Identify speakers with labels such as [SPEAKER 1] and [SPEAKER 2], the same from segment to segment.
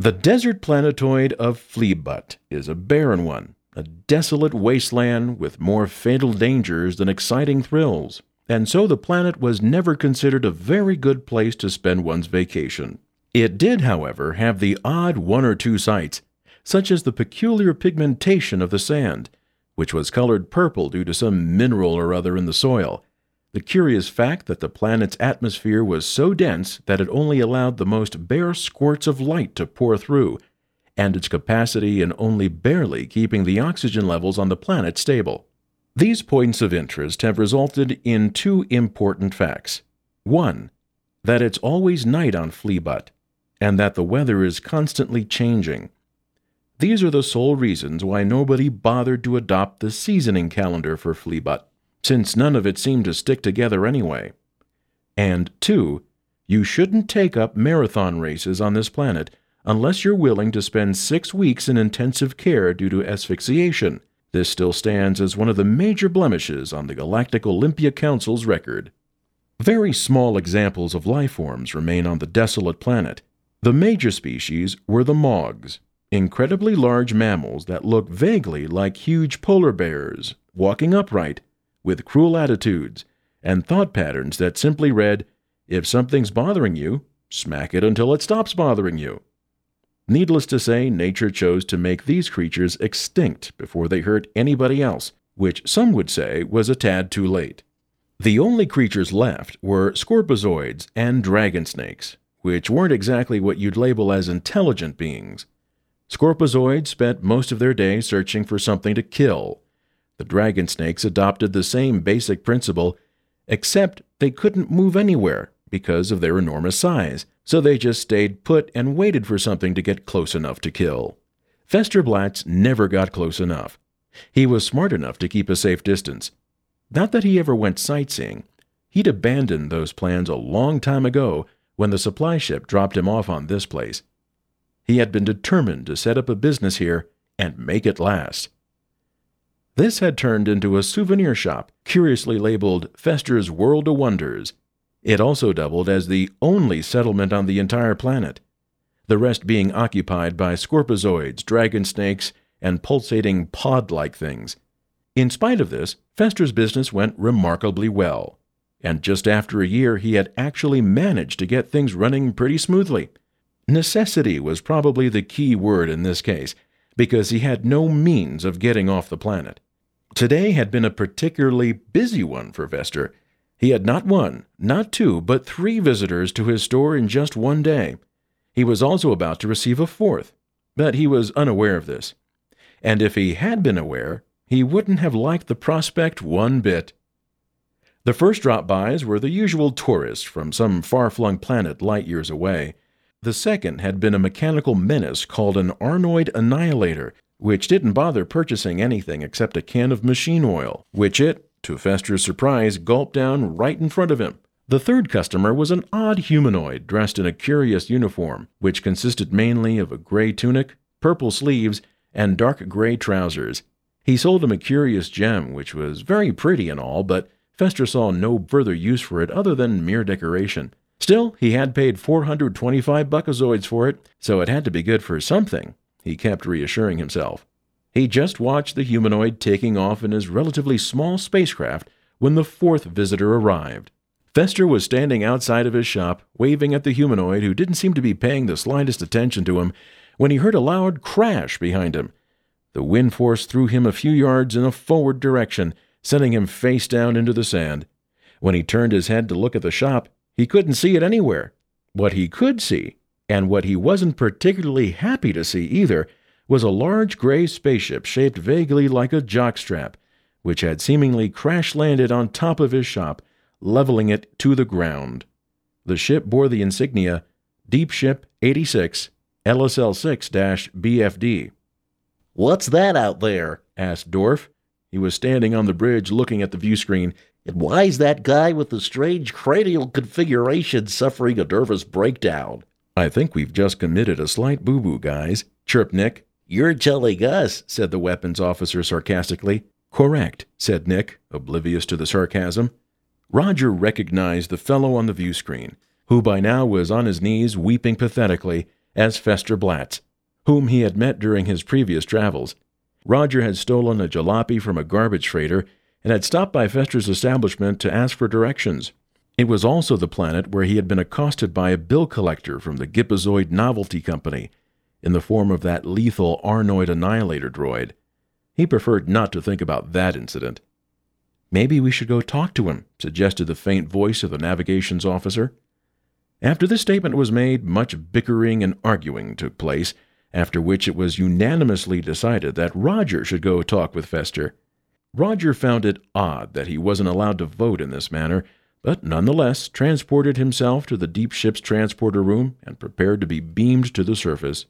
[SPEAKER 1] The desert planetoid of Fleabut is a barren one, a desolate wasteland with more fatal dangers than exciting thrills, and so the planet was never considered a very good place to spend one's vacation. It did, however, have the odd one or two sights, such as the peculiar pigmentation of the sand, which was colored purple due to some mineral or other in the soil, the curious fact that the planet's atmosphere was so dense that it only allowed the most bare squirts of light to pour through, and its capacity in only barely keeping the oxygen levels on the planet stable. These points of interest have resulted in two important facts. One, that it's always night on Fleabut, and that the weather is constantly changing. These are the sole reasons why nobody bothered to adopt the seasoning calendar for Fleabut, since none of it seemed to stick together anyway. And two, you shouldn't take up marathon races on this planet unless you're willing to spend 6 weeks in intensive care due to asphyxiation. This still stands as one of the major blemishes on the Galactic Olympia Council's record. Very small examples of life forms remain on the desolate planet. The major species were the Mogs, incredibly large mammals that look vaguely like huge polar bears, walking upright, with cruel attitudes, and thought patterns that simply read, "If something's bothering you, smack it until it stops bothering you." Needless to say, nature chose to make these creatures extinct before they hurt anybody else, which some would say was a tad too late. The only creatures left were scorpizoids and dragon snakes, which weren't exactly what you'd label as intelligent beings. Scorpizoids spent most of their day searching for something to kill. The dragon snakes adopted the same basic principle, except they couldn't move anywhere because of their enormous size, so they just stayed put and waited for something to get close enough to kill. Festerblatz never got close enough. He was smart enough to keep a safe distance. Not that he ever went sightseeing. He'd abandoned those plans a long time ago when the supply ship dropped him off on this place. He had been determined to set up a business here and make it last. This had turned into a souvenir shop, curiously labeled Fester's World of Wonders. It also doubled as the only settlement on the entire planet, the rest being occupied by scorpizoids, dragon snakes, and pulsating pod-like things. In spite of this, Fester's business went remarkably well, and just after a year he had actually managed to get things running pretty smoothly. Necessity was probably the key word in this case, because he had no means of getting off the planet. Today had been a particularly busy one for Fester. He had not one, not two, but 3 visitors to his store in just one day. He was also about to receive a 4th, but he was unaware of this. And if he had been aware, he wouldn't have liked the prospect one bit. The first drop-bys were the usual tourists from some far-flung planet light years away. The second had been a mechanical menace called an Arnoid Annihilator, which didn't bother purchasing anything except a can of machine oil, which it, to Fester's surprise, gulped down right in front of him. The third customer was an odd humanoid dressed in a curious uniform, which consisted mainly of a gray tunic, purple sleeves, and dark gray trousers. He sold him a curious gem, which was very pretty and all, but Fester saw no further use for it other than mere decoration. Still, he had paid 425 buckazoids for it, so it had to be good for something, he kept reassuring himself. He just watched the humanoid taking off in his relatively small spacecraft when the 4th visitor arrived. Fester was standing outside of his shop, waving at the humanoid who didn't seem to be paying the slightest attention to him, when he heard a loud crash behind him. The wind force threw him a few yards in a forward direction, sending him face down into the sand. When he turned his head to look at the shop, he couldn't see it anywhere. What he could see, and what he wasn't particularly happy to see either, was a large gray spaceship shaped vaguely like a jockstrap, which had seemingly crash-landed on top of his shop, leveling it to the ground. The ship bore the insignia Deep Ship 86, LSL6-BFD.
[SPEAKER 2] "What's that out there?"
[SPEAKER 1] asked Dorf. He was standing on the bridge looking at the view screen.
[SPEAKER 2] "And why's that guy with the strange cranial configuration suffering a nervous breakdown?"
[SPEAKER 1] "I think we've just committed a slight boo-boo, guys," chirped Nick.
[SPEAKER 2] "You're telling us,"
[SPEAKER 1] said the weapons officer sarcastically. "Correct," said Nick, oblivious to the sarcasm. Roger recognized the fellow on the view screen, who by now was on his knees weeping pathetically, as Fester Blatz, whom he had met during his previous travels. Roger had stolen a jalopy from a garbage freighter and had stopped by Fester's establishment to ask for directions. It was also the planet where he had been accosted by a bill collector from the Gipazoid Novelty Company, in the form of that lethal Arnoid Annihilator droid. He preferred not to think about that incident. "Maybe we should go talk to him," suggested the faint voice of the navigations officer. After this statement was made, much bickering and arguing took place, after which it was unanimously decided that Roger should go talk with Fester. Roger found it odd that he wasn't allowed to vote in this manner, but nonetheless transported himself to the deep ship's transporter room and prepared to be beamed to the surface.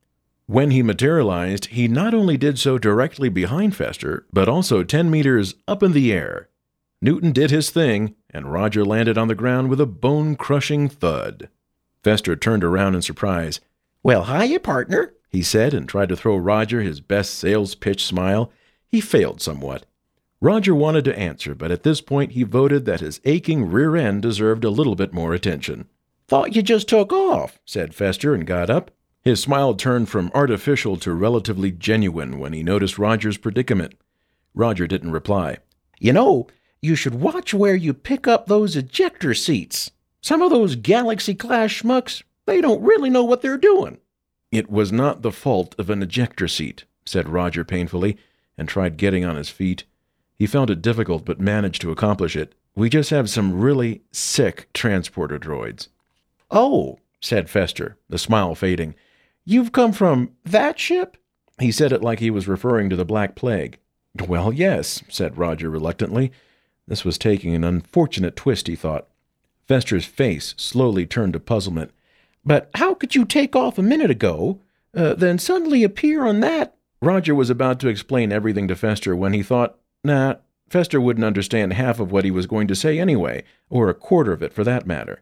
[SPEAKER 1] When he materialized, he not only did so directly behind Fester, but also 10 meters up in the air. Newton did his thing, and Roger landed on the ground with a bone-crushing thud. Fester turned around in surprise.
[SPEAKER 2] "Well, hiya, partner,"
[SPEAKER 1] he said, and tried to throw Roger his best sales pitch smile. He failed somewhat. Roger wanted to answer, but at this point he voted that his aching rear end deserved a little bit more attention.
[SPEAKER 2] "Thought you just took off,"
[SPEAKER 1] said Fester, and got up. His smile turned from artificial to relatively genuine when he noticed Roger's predicament. Roger didn't reply.
[SPEAKER 2] "You know, you should watch where you pick up those ejector seats. Some of those Galaxy-class schmucks, they don't really know what they're doing."
[SPEAKER 1] "It was not the fault of an ejector seat," said Roger painfully, and tried getting on his feet. He found it difficult, but managed to accomplish it. "We just have some really sick transporter droids."
[SPEAKER 2] "Oh,"
[SPEAKER 1] said Fester, the smile fading.
[SPEAKER 2] "You've come from that ship?"
[SPEAKER 1] He said it like he was referring to the Black Plague. "Well, yes," said Roger reluctantly. This was taking an unfortunate twist, he thought. Fester's face slowly turned to puzzlement.
[SPEAKER 2] "But how could you take off a minute ago, then suddenly appear on that?"
[SPEAKER 1] Roger was about to explain everything to Fester when he thought, Fester wouldn't understand half of what he was going to say anyway, or a quarter of it for that matter.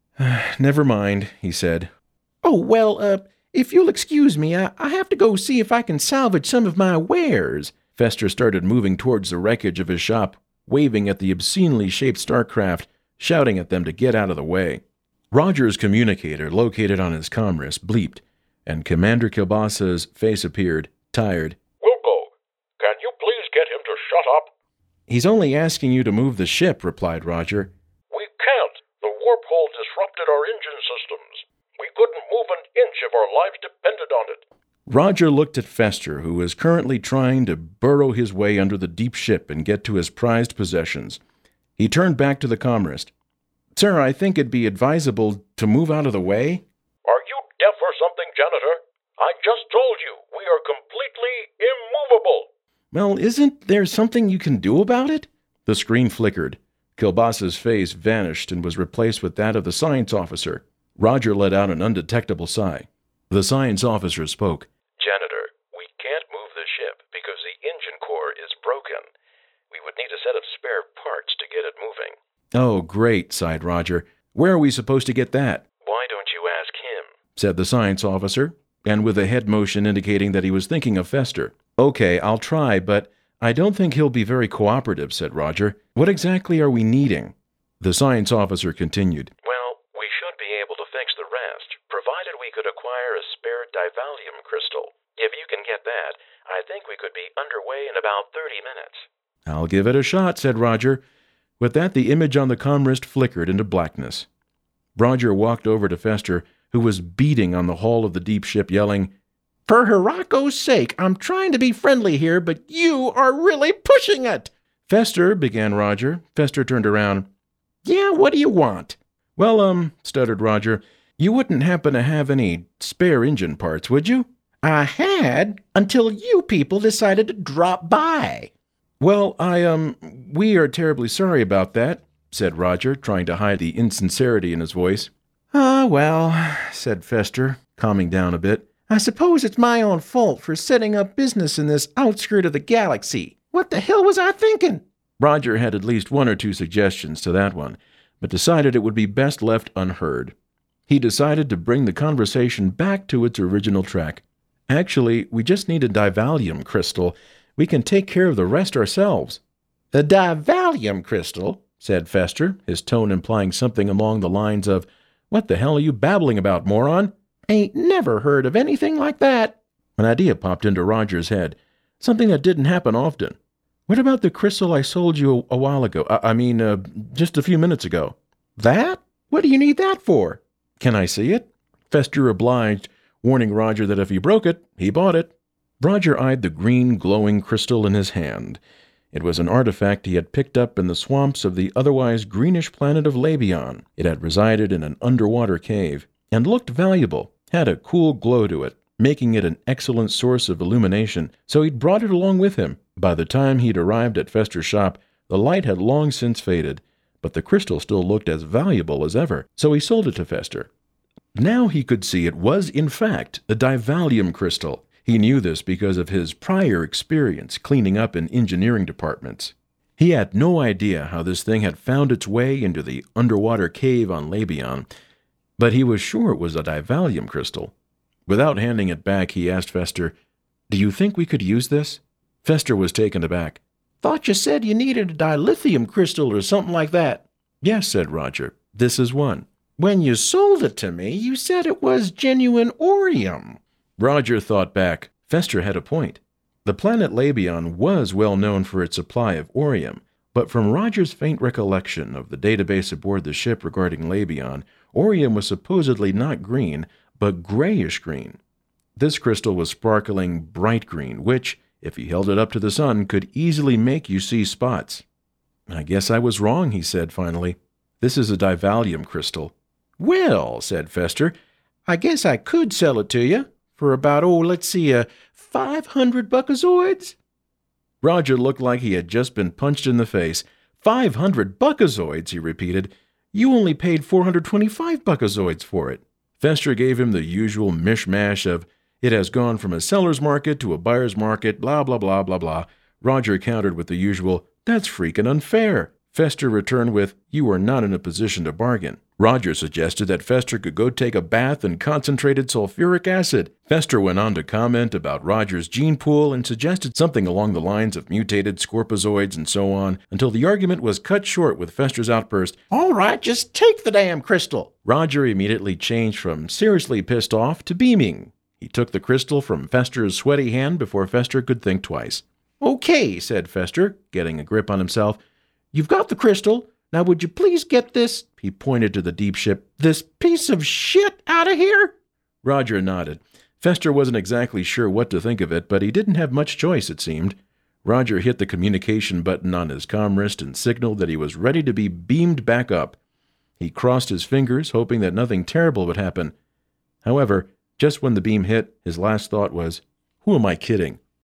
[SPEAKER 1] "Never mind," he said.
[SPEAKER 2] "Oh, well, if you'll excuse me, I have to go see if I can salvage some of my wares."
[SPEAKER 1] Fester started moving towards the wreckage of his shop, waving at the obscenely shaped starcraft, shouting at them to get out of the way. Roger's communicator, located on his comrist, bleeped, and Commander Kilbasa's face appeared, tired.
[SPEAKER 3] "Wilco, can you please get him to shut up?"
[SPEAKER 1] "He's only asking you to move the ship," replied Roger.
[SPEAKER 3] "We can't. The warp hole disrupted our engine systems. We couldn't move an inch if our lives depended on it."
[SPEAKER 1] Roger looked at Fester, who was currently trying to burrow his way under the deep ship and get to his prized possessions. He turned back to the comrist. "Sir, I think it'd be advisable to move out of the way."
[SPEAKER 3] "Are you deaf or something, janitor? I just told you, we are completely immovable."
[SPEAKER 1] "Well, isn't there something you can do about it?" The screen flickered. Kilbasa's face vanished and was replaced with that of the science officer. Roger let out an undetectable sigh. The science officer spoke.
[SPEAKER 4] "Janitor, we can't move the ship because the engine core is broken. We would need a set of spare parts to get it moving."
[SPEAKER 1] "Oh, great," sighed Roger. "Where are we supposed to get that?"
[SPEAKER 4] "Why don't you ask him?"
[SPEAKER 1] said the science officer, and with a head motion indicating that he was thinking of Fester. "Okay, I'll try, but I don't think he'll be very cooperative," said Roger. "What exactly are we needing?" The science officer continued.
[SPEAKER 4] "Well, we should be able to fix the rest, provided we could acquire a spare divalium crystal. If you can get that, I think we could be underway in about 30 minutes.
[SPEAKER 1] "I'll give it a shot," said Roger. With that, the image on the comrist flickered into blackness. Roger walked over to Fester, who was beating on the hull of the deep ship, yelling,
[SPEAKER 2] "For Hirako's sake, I'm trying to be friendly here, but you are really pushing it."
[SPEAKER 1] "Fester," began Roger. Fester turned around.
[SPEAKER 2] "Yeah, what do you want?"
[SPEAKER 1] "Well, stuttered Roger, you wouldn't happen to have any spare engine parts, would you?"
[SPEAKER 2] "I had, until you people decided to drop by."
[SPEAKER 1] "Well, we are terribly sorry about that," said Roger, trying to hide the insincerity in his voice.
[SPEAKER 2] "Ah, well," said Fester, calming down a bit. "I suppose it's my own fault for setting up business in this outskirt of the galaxy. What the hell was I thinking?"
[SPEAKER 1] Roger had at least one or two suggestions to that one, but decided it would be best left unheard. He decided to bring the conversation back to its original track. "Actually, we just need a divalium crystal. We can take care of the rest ourselves."
[SPEAKER 2] "A divalium crystal?"
[SPEAKER 1] said Fester, his tone implying something along the lines of, "What the hell are you babbling about, moron?"
[SPEAKER 2] Ain't never heard of anything like that.
[SPEAKER 1] An idea popped into Roger's head, something that didn't happen often. What about the crystal I sold you a while ago? Just a few minutes ago.
[SPEAKER 2] That? What do you need that for?
[SPEAKER 1] Can I see it? Fester obliged, warning Roger that if he broke it, he bought it. Roger eyed the green, glowing crystal in his hand. It was an artifact he had picked up in the swamps of the otherwise greenish planet of Labion. It had resided in an underwater cave, and looked valuable, had a cool glow to it, making it an excellent source of illumination, so he'd brought it along with him. By the time he'd arrived at Fester's shop, the light had long since faded, but the crystal still looked as valuable as ever, so he sold it to Fester. Now he could see it was, in fact, a divalium crystal. He knew this because of his prior experience cleaning up in engineering departments. He had no idea how this thing had found its way into the underwater cave on Labion, but he was sure it was a divalium crystal. Without handing it back, he asked Fester, "Do you think we could use this?" Fester was taken aback.
[SPEAKER 2] Thought you said you needed a dilithium crystal or something like that.
[SPEAKER 1] "Yes," said Roger. "This is one."
[SPEAKER 2] When you sold it to me, you said it was genuine Orium.
[SPEAKER 1] Roger thought back. Fester had a point. The planet Labion was well known for its supply of Orium, but from Roger's faint recollection of the database aboard the ship regarding Labion, Orium was supposedly not green, but grayish green. This crystal was sparkling bright green, which, if he held it up to the sun, could easily make you see spots. "I guess I was wrong," he said finally. "This is a divalium crystal."
[SPEAKER 2] "Well," said Fester, "I guess I could sell it to you for about, 500 buckazoids."
[SPEAKER 1] Roger looked like he had just been punched in the face. 500 buckazoids, he repeated. "You only paid 425 buckazoids for it." Fester gave him the usual mishmash of, "It has gone from a seller's market to a buyer's market, blah, blah, blah, blah, blah." Roger countered with the usual, "That's freaking unfair." Fester returned with, "You are not in a position to bargain." Roger suggested that Fester could go take a bath in concentrated sulfuric acid. Fester went on to comment about Roger's gene pool and suggested something along the lines of mutated scorpizoids and so on, until the argument was cut short with Fester's outburst,
[SPEAKER 2] "All right, just take the damn crystal."
[SPEAKER 1] Roger immediately changed from seriously pissed off to beaming. He took the crystal from Fester's sweaty hand before Fester could think twice.
[SPEAKER 2] "Okay," said Fester, getting a grip on himself. "You've got the crystal. Now would you please get this," he pointed to the deep ship, "this piece of shit out of here?"
[SPEAKER 1] Roger nodded. Fester wasn't exactly sure what to think of it, but he didn't have much choice, it seemed. Roger hit the communication button on his comm wrist and signaled that he was ready to be beamed back up. He crossed his fingers, hoping that nothing terrible would happen. However, just when the beam hit, his last thought was, "Who am I kidding?